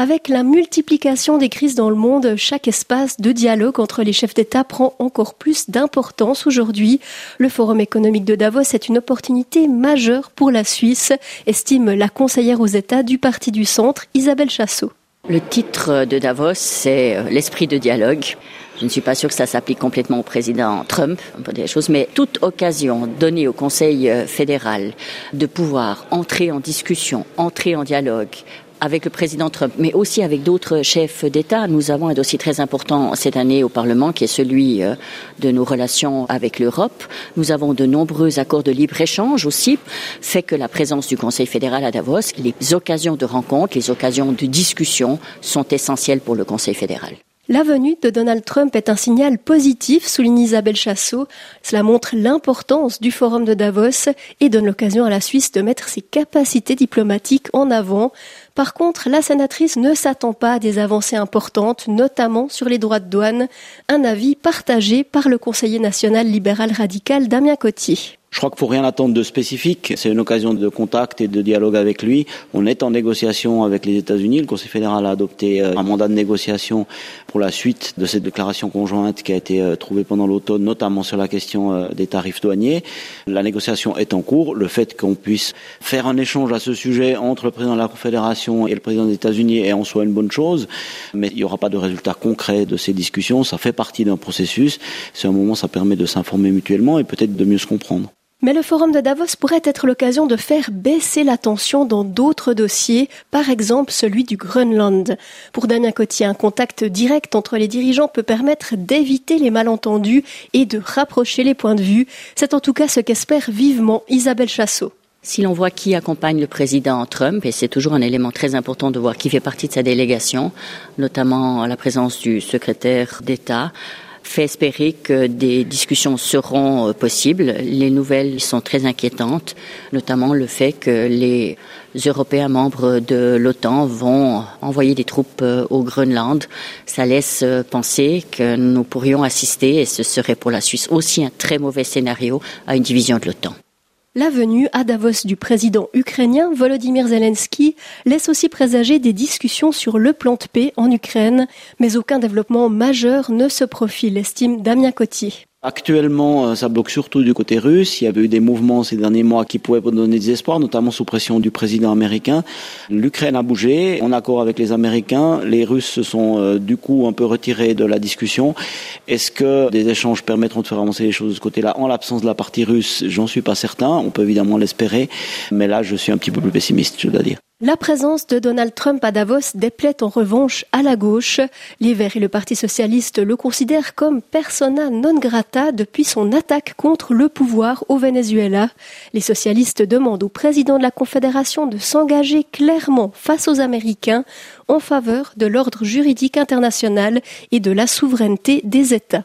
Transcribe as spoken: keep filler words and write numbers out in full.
Avec la multiplication des crises dans le monde, chaque espace de dialogue entre les chefs d'État prend encore plus d'importance aujourd'hui. Le Forum économique de Davos est une opportunité majeure pour la Suisse, estime la conseillère aux États du Parti du Centre, Isabelle Chassot. Le titre de Davos, c'est l'esprit de dialogue. Je ne suis pas sûre que ça s'applique complètement au président Trump, on peut dire des choses, mais toute occasion donnée au Conseil fédéral de pouvoir entrer en discussion, entrer en dialogue avec le président Trump, mais aussi avec d'autres chefs d'État. Nous avons un dossier très important cette année au Parlement, qui est celui de nos relations avec l'Europe. Nous avons de nombreux accords de libre-échange aussi, fait que la présence du Conseil fédéral à Davos, les occasions de rencontre, les occasions de discussion sont essentielles pour le Conseil fédéral. La venue de Donald Trump est un signal positif, souligne Isabelle Chassot. Cela montre l'importance du Forum de Davos et donne l'occasion à la Suisse de mettre ses capacités diplomatiques en avant. Par contre, la sénatrice ne s'attend pas à des avancées importantes, notamment sur les droits de douane. Un avis partagé par le conseiller national libéral radical Damien Cottier. Je crois qu'il ne faut rien attendre de spécifique. C'est une occasion de contact et de dialogue avec lui. On est en négociation avec les États-Unis. Le Conseil fédéral a adopté un mandat de négociation pour la suite de cette déclaration conjointe qui a été trouvée pendant l'automne, notamment sur la question des tarifs douaniers. La négociation est en cours. Le fait qu'on puisse faire un échange à ce sujet entre le président de la Confédération et le président des États-Unis est en soi une bonne chose. Mais il n'y aura pas de résultat concret de ces discussions. Ça fait partie d'un processus. C'est un moment, ça permet de s'informer mutuellement et peut-être de mieux se comprendre. Mais le Forum de Davos pourrait être l'occasion de faire baisser la tension dans d'autres dossiers, par exemple celui du Groenland. Pour Damien Cottier, un contact direct entre les dirigeants peut permettre d'éviter les malentendus et de rapprocher les points de vue. C'est en tout cas ce qu'espère vivement Isabelle Chassot. Si l'on voit qui accompagne le président Trump, et c'est toujours un élément très important de voir qui fait partie de sa délégation, notamment la présence du secrétaire d'État, fait espérer que des discussions seront possibles. Les nouvelles sont très inquiétantes, notamment le fait que les Européens membres de l'OTAN vont envoyer des troupes au Groenland. Ça laisse penser que nous pourrions assister, et ce serait pour la Suisse aussi un très mauvais scénario, à une division de l'OTAN. La venue à Davos du président ukrainien Volodymyr Zelensky laisse aussi présager des discussions sur le plan de paix en Ukraine, mais aucun développement majeur ne se profile, estime Damien Cottier. Actuellement, ça bloque surtout du côté russe. Il y avait eu des mouvements ces derniers mois qui pouvaient donner des espoirs, notamment sous pression du président américain. L'Ukraine a bougé, en accord avec les Américains. Les Russes se sont euh, du coup un peu retirés de la discussion. Est-ce que des échanges permettront de faire avancer les choses de ce côté-là? En l'absence de la partie russe, j'en suis pas certain. On peut évidemment l'espérer, mais là, je suis un petit peu plus pessimiste, je dois dire. La présence de Donald Trump à Davos déplaît en revanche à la gauche. Les Verts et le Parti socialiste le considèrent comme persona non grata depuis son attaque contre le pouvoir au Venezuela. Les socialistes demandent au président de la Confédération de s'engager clairement face aux Américains en faveur de l'ordre juridique international et de la souveraineté des États.